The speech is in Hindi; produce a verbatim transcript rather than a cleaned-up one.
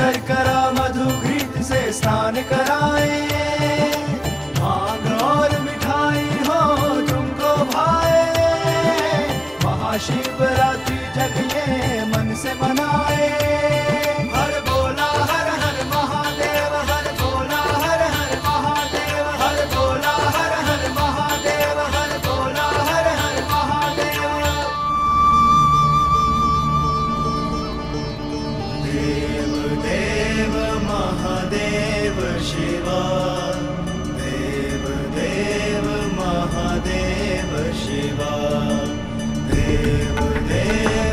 शर्करा मधु घृत से स्नान कराए, भांग और मिठाई हो तुमको भाए, महाशिवरात्रि जगिए मन से मनाए। हर बोला हर हर महादेव, हर बोला हर हर महादेव, हर बोला हर हर महादेव, हर बोला हर हर महादेव। देव देव महादेव शिवा, देव देव महादेव शिवा, देव देव